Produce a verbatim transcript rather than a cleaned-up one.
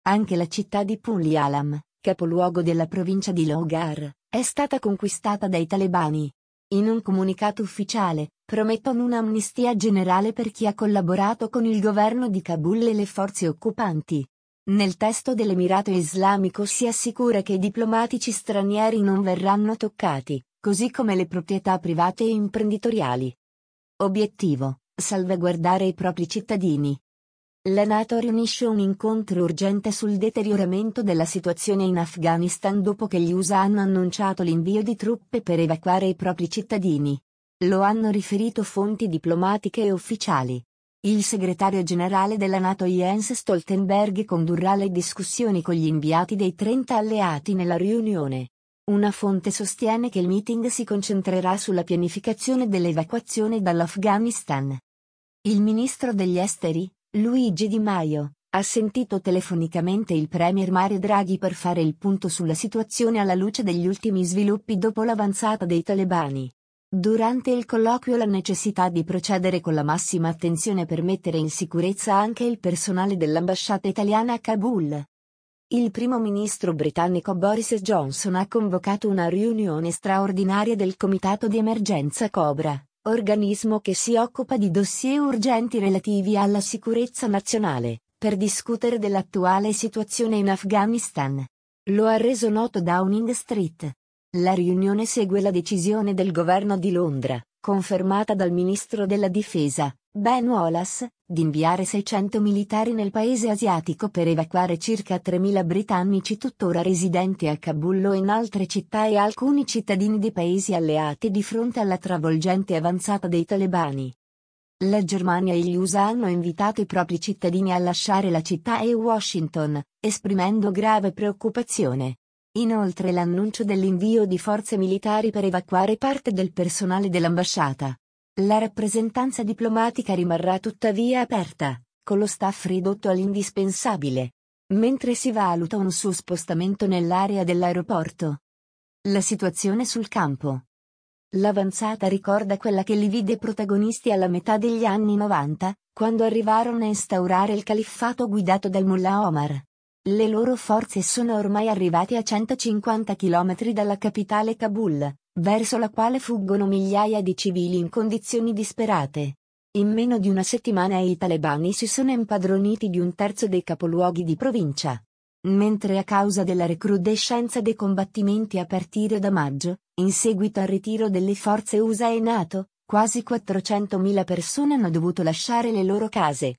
Anche la città di Pul-e-Alam, capoluogo della provincia di Lohgar, è stata conquistata dai talebani. In un comunicato ufficiale, promettono un'amnistia generale per chi ha collaborato con il governo di Kabul e le forze occupanti. Nel testo dell'Emirato Islamico si assicura che i diplomatici stranieri non verranno toccati, così come le proprietà private e imprenditoriali. Obiettivo: salvaguardare i propri cittadini. La NATO riunisce un incontro urgente sul deterioramento della situazione in Afghanistan dopo che gli U S A hanno annunciato l'invio di truppe per evacuare i propri cittadini. Lo hanno riferito fonti diplomatiche e ufficiali. Il segretario generale della NATO Jens Stoltenberg condurrà le discussioni con gli inviati dei trenta alleati nella riunione. Una fonte sostiene che il meeting si concentrerà sulla pianificazione dell'evacuazione dall'Afghanistan. Il ministro degli esteri, Luigi Di Maio, ha sentito telefonicamente il premier Mario Draghi per fare il punto sulla situazione alla luce degli ultimi sviluppi dopo l'avanzata dei talebani. Durante il colloquio la necessità di procedere con la massima attenzione per mettere in sicurezza anche il personale dell'ambasciata italiana a Kabul. Il primo ministro britannico Boris Johnson ha convocato una riunione straordinaria del Comitato di Emergenza Cobra, organismo che si occupa di dossier urgenti relativi alla sicurezza nazionale, per discutere dell'attuale situazione in Afghanistan. Lo ha reso noto Downing Street. La riunione segue la decisione del governo di Londra, confermata dal ministro della difesa, Ben Wallace, di inviare seicento militari nel paese asiatico per evacuare circa tremila britannici tuttora residenti a Kabul o in altre città e alcuni cittadini di paesi alleati di fronte alla travolgente avanzata dei talebani. La Germania e gli U S A hanno invitato i propri cittadini a lasciare la città e Washington, esprimendo grave preoccupazione. Inoltre l'annuncio dell'invio di forze militari per evacuare parte del personale dell'ambasciata. La rappresentanza diplomatica rimarrà tuttavia aperta, con lo staff ridotto all'indispensabile, mentre si valuta un suo spostamento nell'area dell'aeroporto. La situazione sul campo. L'avanzata ricorda quella che li vide protagonisti alla metà degli anni novanta, quando arrivarono a instaurare il califfato guidato dal Mullah Omar. Le loro forze sono ormai arrivate a centocinquanta chilometri dalla capitale Kabul, verso la quale fuggono migliaia di civili in condizioni disperate. In meno di una settimana i talebani si sono impadroniti di un terzo dei capoluoghi di provincia. Mentre a causa della recrudescenza dei combattimenti a partire da maggio, in seguito al ritiro delle forze U S A e NATO, quasi quattrocentomila persone hanno dovuto lasciare le loro case.